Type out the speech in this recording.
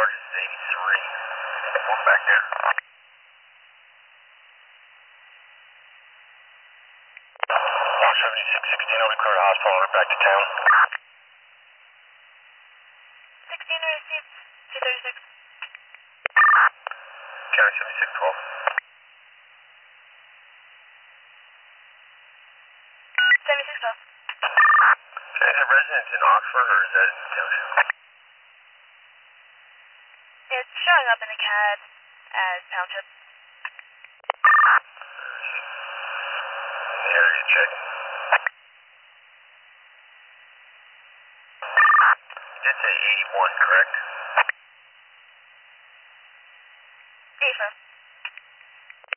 charge is 83. One back there. 7616, I'll be clear to hospital, we're back to town. 16 received, 236. County 7612. 7612. Okay, is it residence in Oxford or is that in the township? It's showing up in the CAD as township. In the area check. You did say 81, correct? 84.